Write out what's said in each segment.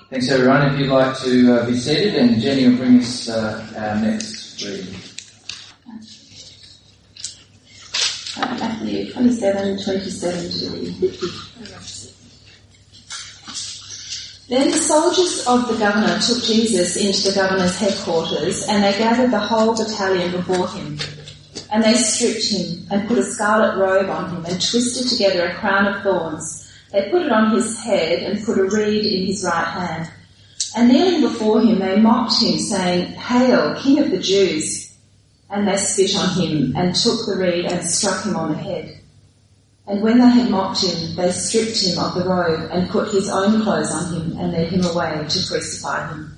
Thanks everyone. If you'd like to be seated, and Jenny will bring us our next reading. Matthew 27:27 to 50. Then the soldiers of the governor took Jesus into the governor's headquarters, and they gathered the whole battalion before him. And they stripped him and put a scarlet robe on him and twisted together a crown of thorns. They put it on his head and put a reed in his right hand. And kneeling before him, they mocked him, saying, "Hail, King of the Jews!" And they spit on him and took the reed and struck him on the head. And when they had mocked him, they stripped him of the robe and put his own clothes on him and led him away to crucify him.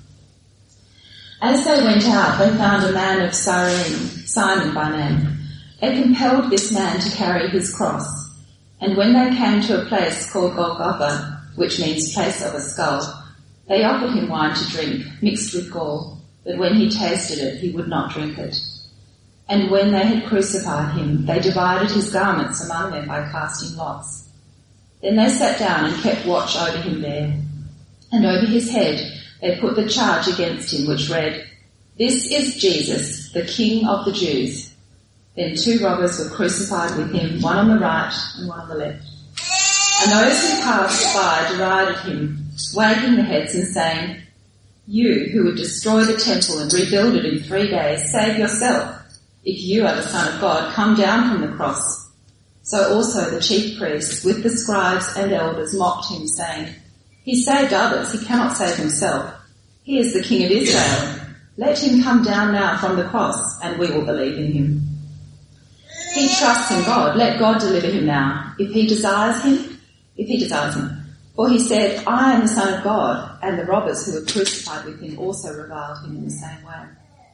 As they went out, they found a man of Cyrene, Simon by name. They compelled this man to carry his cross. And when they came to a place called Golgotha, which means place of a skull, they offered him wine to drink, mixed with gall, but when he tasted it, he would not drink it. And when they had crucified him, they divided his garments among them by casting lots. Then they sat down and kept watch over him there. And over his head they put the charge against him, which read, "This is Jesus, the King of the Jews." Then 2 robbers were crucified with him, one on the right and one on the left. And those who passed by derided him, wagging their heads and saying, "You who would destroy the temple and rebuild it in 3 days, save yourself. If you are the Son of God, come down from the cross." So also the chief priests with the scribes and elders mocked him, saying, "He saved others, he cannot save himself. He is the King of Israel. Let him come down now from the cross, and we will believe in him. He trusts in God. Let God deliver him now, if he desires him. For he said, 'I am the Son of God,' and the robbers who were crucified with him also reviled him in the same way.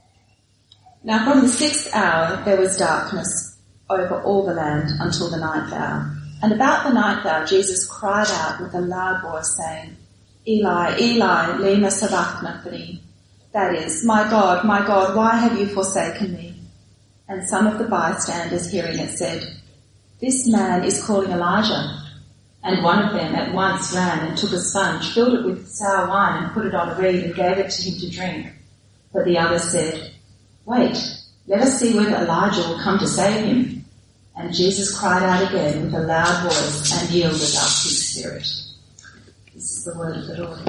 Now from the 6th hour there was darkness over all the land until the 9th hour. And about the 9th hour Jesus cried out with a loud voice, saying, 'Eli, Eli, lema sabachthani?' That is, my God, why have you forsaken me?" And some of the bystanders hearing it said, "This man is calling Elijah." And one of them at once ran and took a sponge, filled it with sour wine and put it on a reed and gave it to him to drink. But the other said, "Wait, let us see whether Elijah will come to save him." And Jesus cried out again with a loud voice and yielded up his spirit. This is the word of the Lord.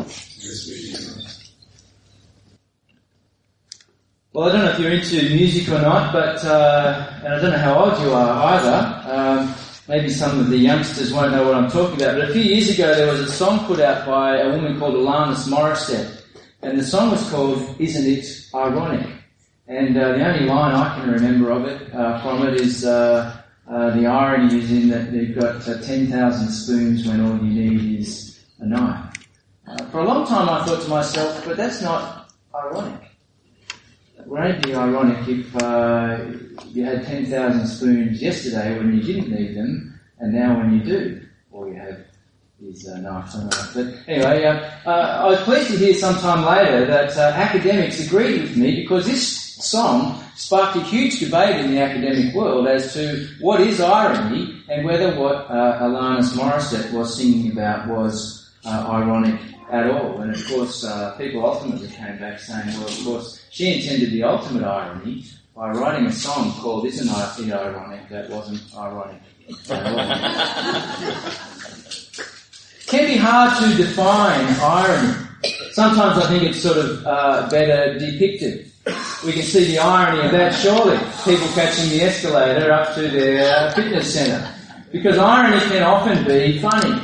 Well, I don't know if you're into music or not, but and I don't know how old you are either. Maybe some of the youngsters won't know what I'm talking about, but a few years ago there was a song put out by a woman called Alanis Morissette, and the song was called "Isn't It Ironic?" And the only line I can remember of it from it is the irony is in that you've got 10,000 spoons when all you need is a knife. For a long time I thought to myself, but that's not ironic. It won't be ironic if you had 10,000 spoons yesterday when you didn't need them, and now when you do, all you have is knives and knives. But anyway, I was pleased to hear sometime later that academics agreed with me, because this song sparked a huge debate in the academic world as to what is irony and whether what Alanis Morissette was singing about was ironic at all. And of course, people ultimately came back saying, well, of course, she intended the ultimate irony by writing a song called "Isn't It Ironic?" that wasn't ironic at all. It can be hard to define irony. Sometimes I think it's sort of better depicted. We can see the irony of that, surely. People catching the escalator up to their fitness centre. Because irony can often be funny.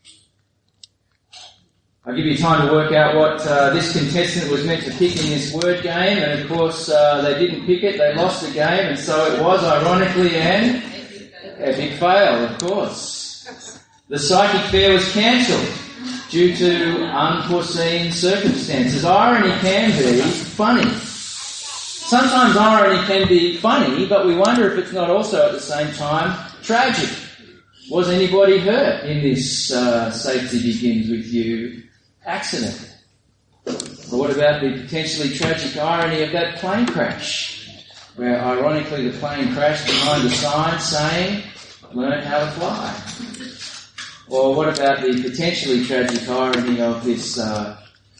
I'll give you time to work out what this contestant was meant to pick in this word game, and of course they didn't pick it, they lost the game, and so it was ironically an epic fail, of course. The psychic fair was cancelled due to unforeseen circumstances. Irony can be funny. Sometimes irony can be funny, but we wonder if it's not also at the same time tragic. Was anybody hurt in this Safety Begins With You accident? Or what about the potentially tragic irony of that plane crash, where ironically the plane crashed behind a sign saying, "Learn how to fly"? Or what about the potentially tragic irony of this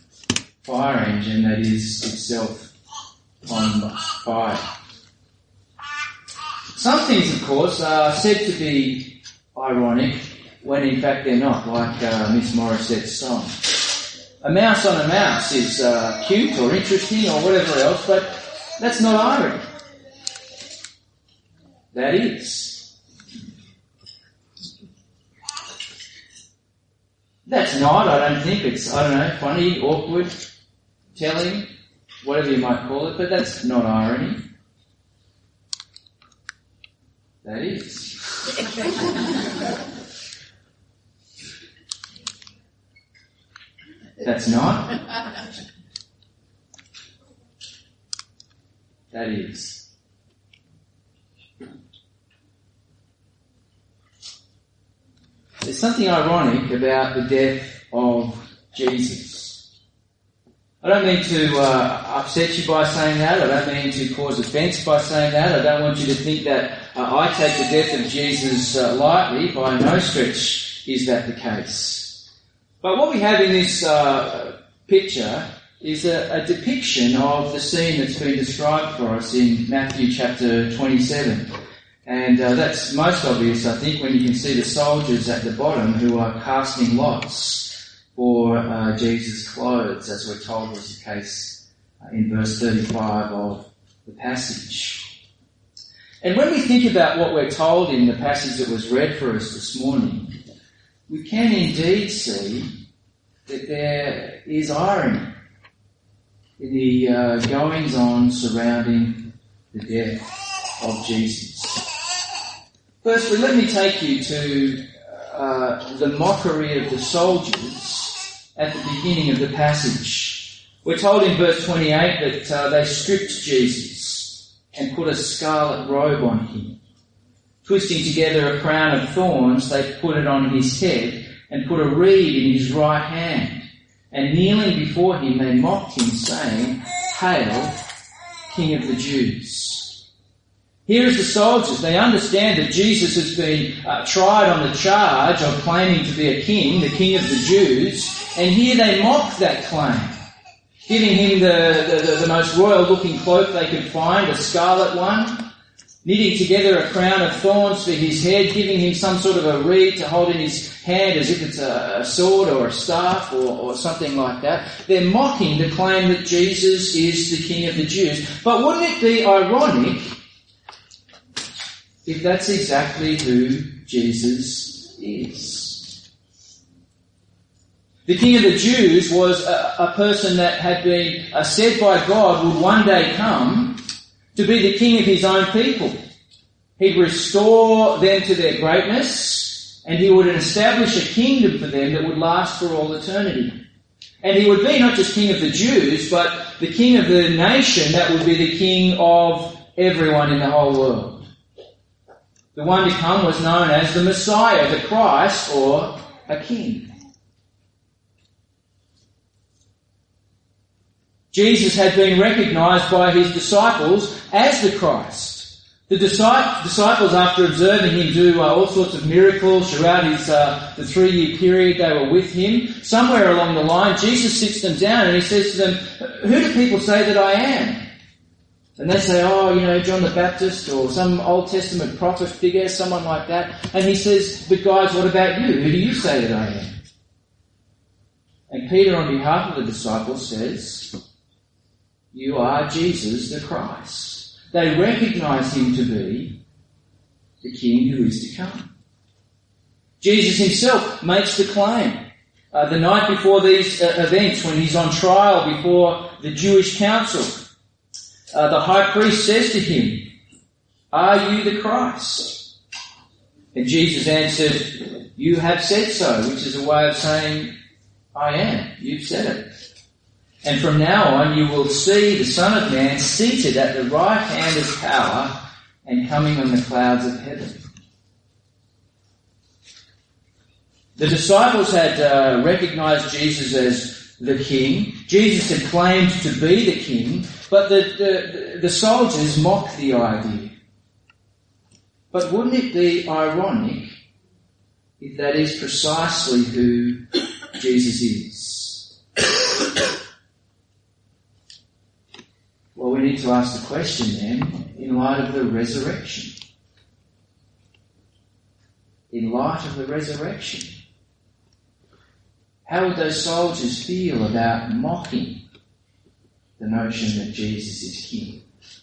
fire engine that is itself on fire. Some things, of course, are said to be ironic when in fact they're not, like Miss Morissette's song. A mouse on a mouse is cute or interesting or whatever else, but that's not irony. That is. That's not, I don't think. It's, funny, awkward, telling, whatever you might call it, but that's not irony. That is. That's not. That is. There's something ironic about the death of Jesus. I don't mean to upset you by saying that. I don't mean to cause offence by saying that. I don't want you to think that I take the death of Jesus lightly. By no stretch is that the case. But what we have in this picture is a depiction of the scene that's been described for us in Matthew chapter 27. And that's most obvious, I think, when you can see the soldiers at the bottom who are casting lots for Jesus' clothes, as we're told was the case in verse 35 of the passage. And when we think about what we're told in the passage that was read for us this morning, we can indeed see that there is irony in the goings-on surrounding the death of Jesus. Firstly, let me take you to the mockery of the soldiers at the beginning of the passage. We're told in verse 28 that they stripped Jesus and put a scarlet robe on him. Twisting together a crown of thorns, they put it on his head and put a reed in his right hand. And kneeling before him, they mocked him, saying, "Hail, King of the Jews." Here is the soldiers. They understand that Jesus has been tried on the charge of claiming to be a king, the King of the Jews, and here they mock that claim, giving him the most royal-looking cloak they could find, a scarlet one, knitting together a crown of thorns for his head, giving him some sort of a reed to hold in his hand as if it's a sword or a staff or something like that. They're mocking the claim that Jesus is the King of the Jews. But wouldn't it be ironic if that's exactly who Jesus is? The King of the Jews was a person that had been said by God would one day come to be the king of his own people. He'd restore them to their greatness, and he would establish a kingdom for them that would last for all eternity. And he would be not just king of the Jews, but the king of the nation that would be the king of everyone in the whole world. The one to come was known as the Messiah, the Christ, or a king. Jesus had been recognised by his disciples as the Christ. The disciples, after observing him do all sorts of miracles throughout the 3-year period they were with him, somewhere along the line, Jesus sits them down and he says to them, "Who do people say that I am?" And they say, John the Baptist or some Old Testament prophet figure, someone like that. And he says, "But guys, what about you? Who do you say that I am?" And Peter, on behalf of the disciples, says, "You are Jesus the Christ." They recognise him to be the King who is to come. Jesus himself makes the claim. The night before these events, when he's on trial before the Jewish council, the high priest says to him, "Are you the Christ?" And Jesus answered, "You have said so," which is a way of saying, "I am. You've said it. And from now on you will see the Son of Man seated at the right hand of power and coming on the clouds of heaven." The disciples had recognized Jesus as the King. Jesus had claimed to be the King, but the soldiers mocked the idea. But wouldn't it be ironic if that is precisely who Jesus is? we need to ask the question then, in light of the resurrection. In light of the resurrection, how would those soldiers feel about mocking the notion that Jesus is King?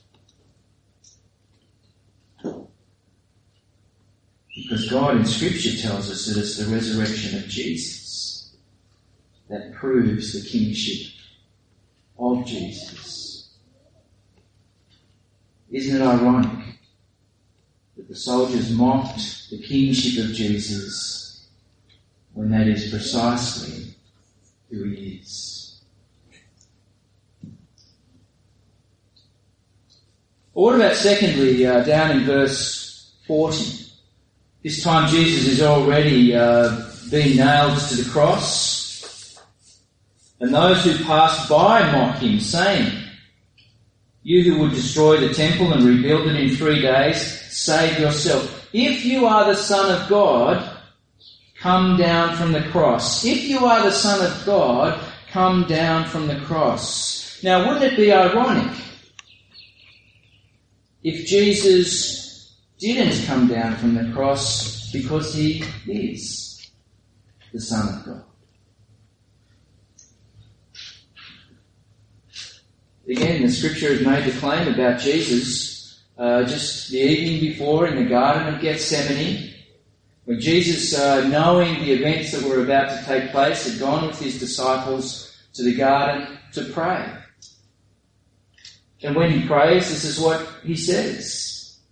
Because God in Scripture tells us that it's the resurrection of Jesus that proves the kingship of Jesus. Isn't it ironic that the soldiers mocked the kingship of Jesus when that is precisely who he is? Or what about secondly, down in verse 40? This time Jesus is already being nailed to the cross. And those who passed by mock him, saying, "You who would destroy the temple and rebuild it in 3 days, save yourself. If you are the Son of God, come down from the cross. If you are the Son of God, come down from the cross." Now, wouldn't it be ironic if Jesus didn't come down from the cross because he is the Son of God? Again, the Scripture has made the claim about Jesus just the evening before in the Garden of Gethsemane, when Jesus, knowing the events that were about to take place, had gone with his disciples to the garden to pray. And when he prays, this is what he says: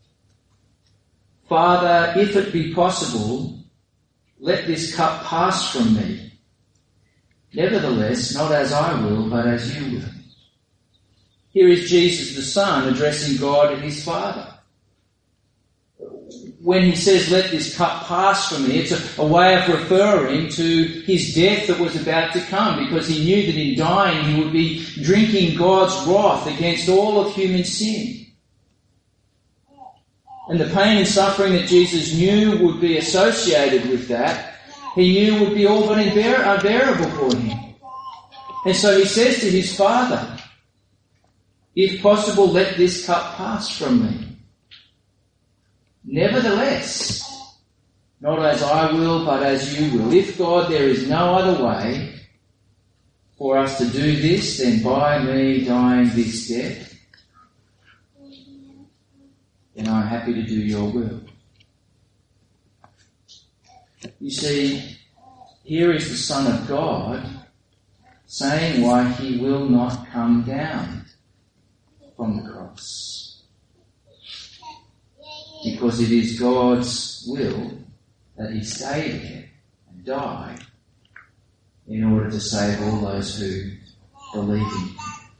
"Father, if it be possible, let this cup pass from me. Nevertheless, not as I will, but as you will." Here is Jesus the Son addressing God and his Father. When he says, "Let this cup pass from me," it's a way of referring to his death that was about to come, because he knew that in dying he would be drinking God's wrath against all of human sin. And the pain and suffering that Jesus knew would be associated with that, he knew would be all but unbearable for him. And so he says to his Father, "If possible, let this cup pass from me. Nevertheless, not as I will, but as you will." If, God, there is no other way for us to do this than by me dying this death, then I'm happy to do your will. You see, here is the Son of God saying why he will not come down from the cross. Because it is God's will that he stay there and die in order to save all those who believe in him.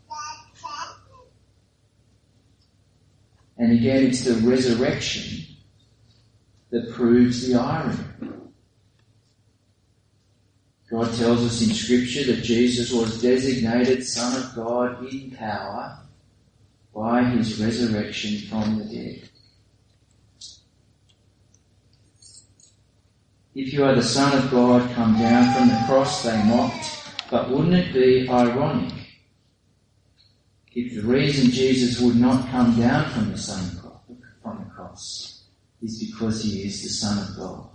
And again, it's the resurrection that proves the irony. God tells us in Scripture that Jesus was designated Son of God in power by his resurrection from the dead. If you are the Son of God, come down from the cross, they mocked. But wouldn't it be ironic if the reason Jesus would not come down from the cross is because he is the Son of God?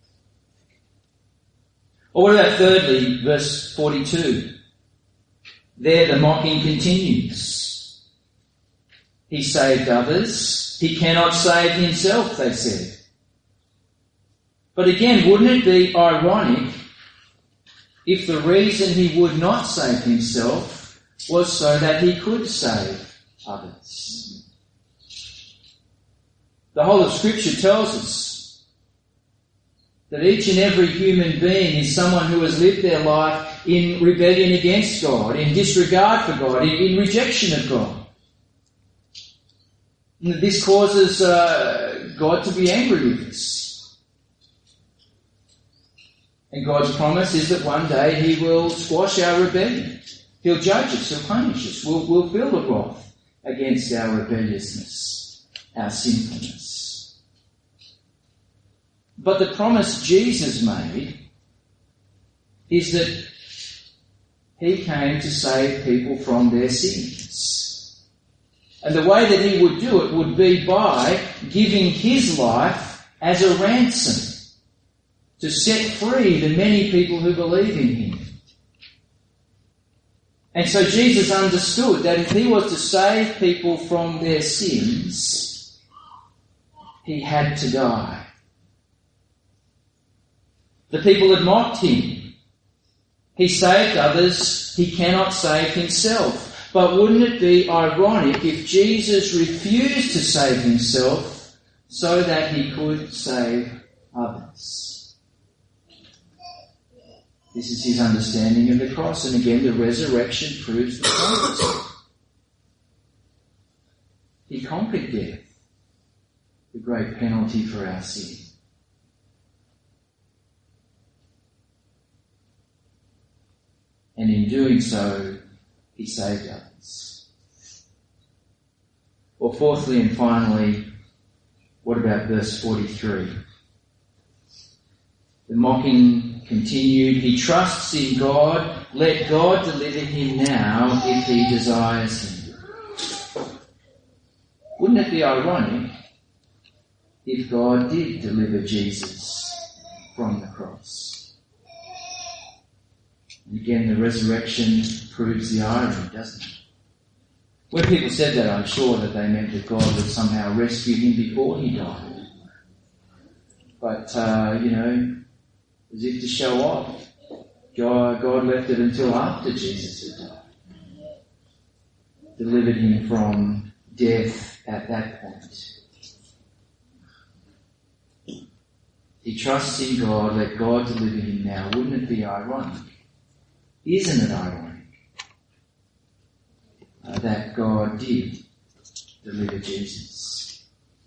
Or what about thirdly, verse 42? There the mocking continues. He saved others. He cannot save himself, they said. But again, wouldn't it be ironic if the reason he would not save himself was so that he could save others? The whole of Scripture tells us that each and every human being is someone who has lived their life in rebellion against God, in disregard for God, in rejection of God. And this causes God to be angry with us. And God's promise is that one day he will squash our rebellion. He'll judge us, he'll punish us. We'll feel the wrath against our rebelliousness, our sinfulness. But the promise Jesus made is that he came to save people from their sins. And the way that he would do it would be by giving his life as a ransom to set free the many people who believe in him. And so Jesus understood that if he was to save people from their sins, he had to die. The people had mocked him. He saved others, he cannot save himself. But wouldn't it be ironic if Jesus refused to save himself so that he could save others? This is his understanding of the cross. And again, the resurrection proves the point. He conquered death, the great penalty for our sin. And in doing so, he saved others. Well, fourthly and finally, what about verse 43? The mocking continued. He trusts in God. Let God deliver him now if he desires him. Wouldn't it be ironic if God did deliver Jesus from the cross? And again, the resurrection proves the irony, doesn't it? When people said that, I'm sure that they meant that God would somehow rescue him before he died. But, as if to show off, God left it until after Jesus had died. Delivered him from death at that point. He trusts in God, let God deliver him now. Wouldn't it be ironic? Isn't it ironic that God did deliver Jesus?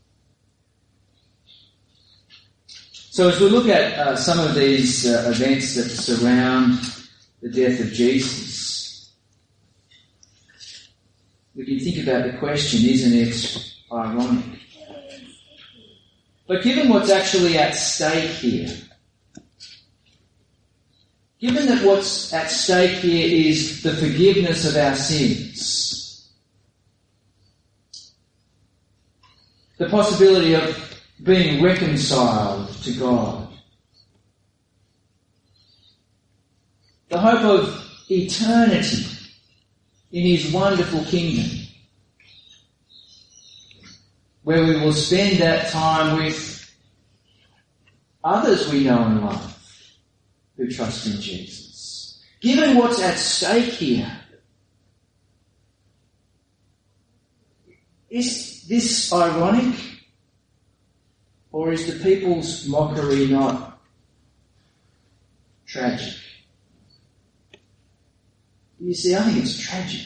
So as we look at some of these events that surround the death of Jesus, we can think about the question, isn't it ironic? But given what's actually at stake here, given that what's at stake here is the forgiveness of our sins, the possibility of being reconciled to God, the hope of eternity in his wonderful kingdom, where we will spend that time with others we know and love who trust in Jesus. Given what's at stake here, is this ironic? Or is the people's mockery not tragic? You see, I think it's tragic.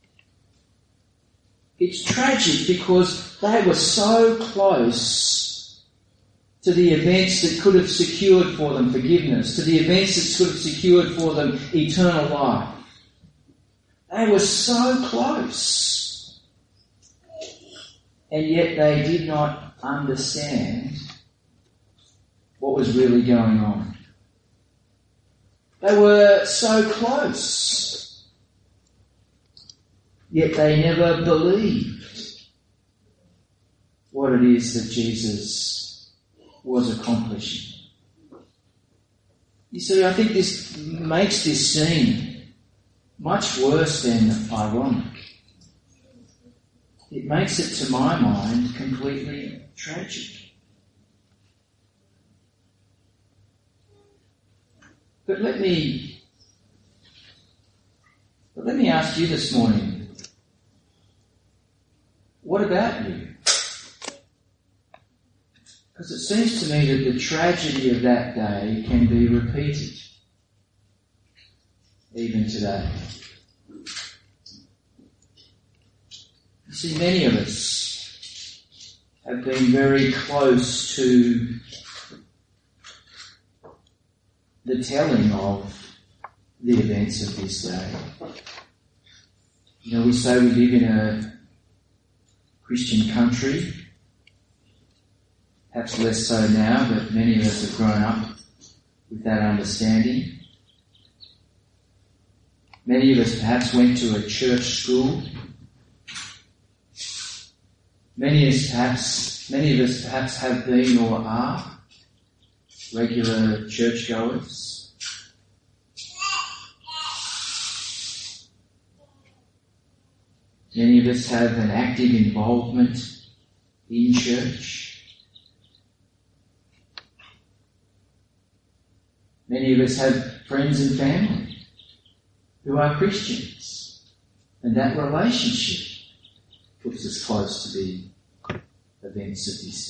It's tragic because they were so close to the events that could have secured for them forgiveness, to the events that could have secured for them eternal life. They were so close. And yet they did not understand what was really going on. They were so close, yet they never believed what it is that Jesus was accomplishing. You see, I think this makes this scene much worse than ironic. It makes it, to my mind, completely tragic. But let me ask you this morning, what about you? Because it seems to me that the tragedy of that day can be repeated, even today. You see, many of us have been very close to the telling of the events of this day. You know, we say we live in a Christian country, perhaps less so now, but many of us have grown up with that understanding. Many of us perhaps went to a church school. Many of us perhaps have been or are regular churchgoers. Many of us have an active involvement in church. Many of us have friends and family who are Christians, and that relationship puts us close to the events of this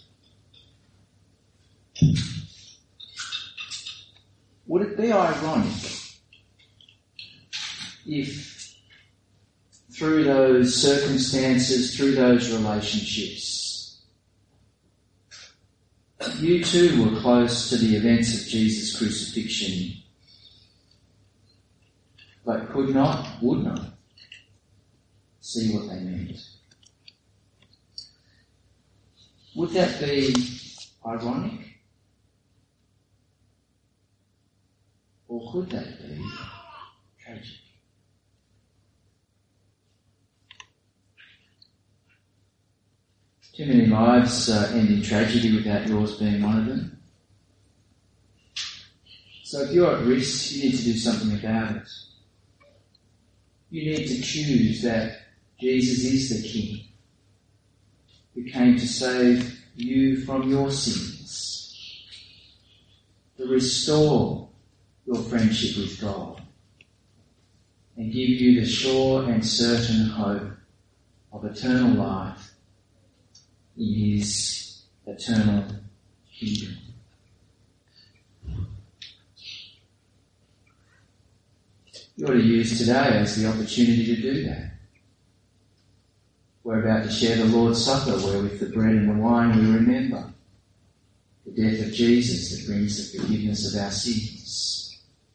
day. Would it be ironic if through those circumstances, through those relationships, you too were close to the events of Jesus' crucifixion, but would not see what they meant? Would that be ironic? Or could that be tragic? Too many lives end in tragedy without yours being one of them. So if you're at risk, you need to do something about it. You need to choose that Jesus is the King who came to save you from your sins, to restore your friendship with God, and give you the sure and certain hope of eternal life in His eternal kingdom. You ought to use today as the opportunity to do that. We're about to share the Lord's Supper, where with the bread and the wine we remember the death of Jesus that brings the forgiveness of our sins.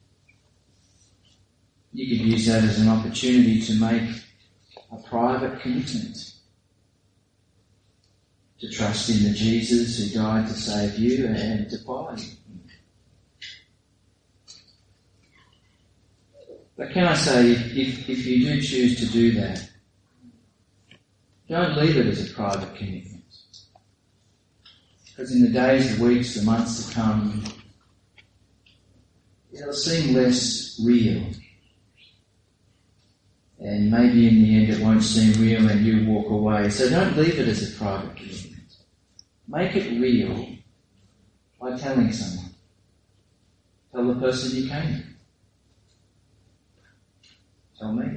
You could use that as an opportunity to make a private commitment to trust in the Jesus who died to save you and to follow Him. But can I say, if you do choose to do that, don't leave it as a private commitment. Because in the days, the weeks, the months to come, it'll seem less real. And maybe in the end it won't seem real and you walk away. So don't leave it as a private commitment. Make it real by telling someone. Tell the person you came to. Tell me.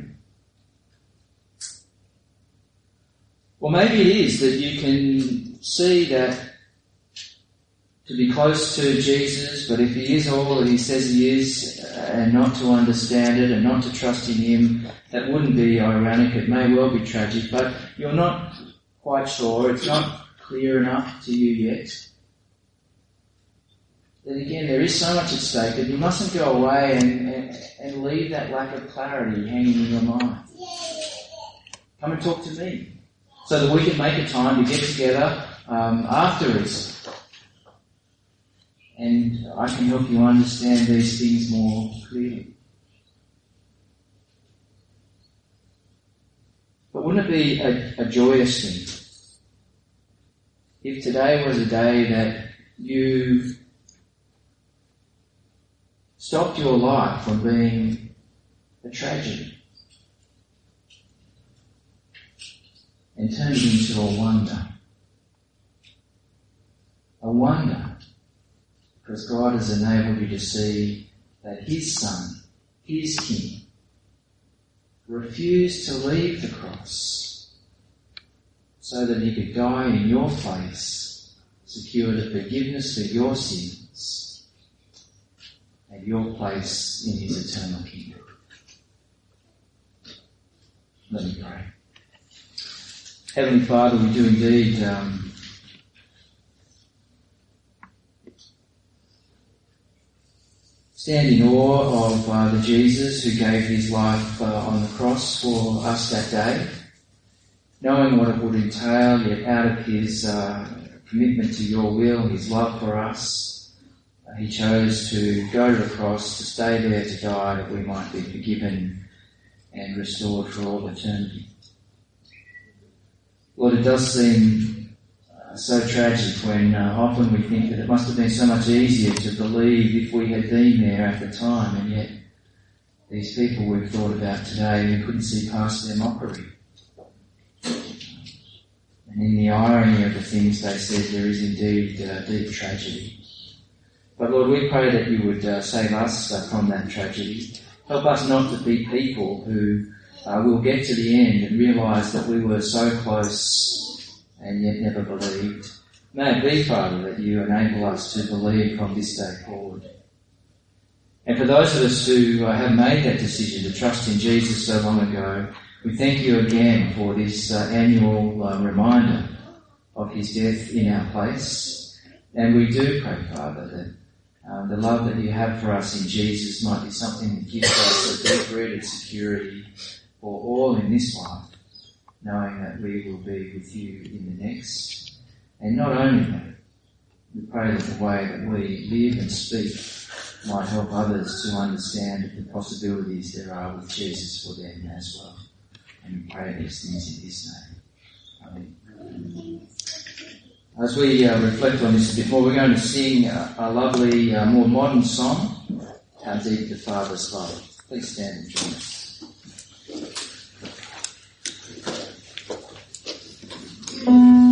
Or maybe it is that you can see that to be close to Jesus, but if He is all that He says He is, and not to understand it and not to trust in Him, that wouldn't be ironic. It may well be tragic, but you're not quite sure. It's not clear enough to you yet. Then again, there is so much at stake that you mustn't go away and leave that lack of clarity hanging in your mind. Come and talk to me so that we can make a time to get together after Easter. And I can help you understand these things more clearly. But wouldn't it be a joyous thing if today was a day that you stopped your life from being a tragedy and turned it into a wonder? A wonder. Because God has enabled you to see that His Son, His King, refused to leave the cross so that He could die in your place, secure the forgiveness for your sins and your place in His eternal kingdom. Let me pray. Heavenly Father, we do indeed stand in awe of the Jesus who gave His life on the cross for us that day, knowing what it would entail, yet out of His commitment to your will, His love for us, He chose to go to the cross, to stay there, to die, that we might be forgiven and restored for all eternity. Lord, it does seem so tragic when often we think that it must have been so much easier to believe if we had been there at the time, and yet these people we've thought about today who couldn't see past their mockery. And in the irony of the things they said, there is indeed deep tragedy. But Lord, we pray that you would save us from that tragedy. Help us not to be people who will get to the end and realise that we were so close and yet never believed. May it be, Father, that you enable us to believe from this day forward. And for those of us who have made that decision to trust in Jesus so long ago, we thank you again for this annual reminder of his death in our place. And we do pray, Father, that the love that you have for us in Jesus might be something that gives us a deep-rooted security for all in this life, knowing that we will be with you in the next. And not only that, we pray that the way that we live and speak might help others to understand the possibilities there are with Jesus for them as well. And we pray these things in his name. Amen. As we reflect on this a bit more, we're going to sing a lovely, more modern song, How Deep the Father's Love. Please stand and join us.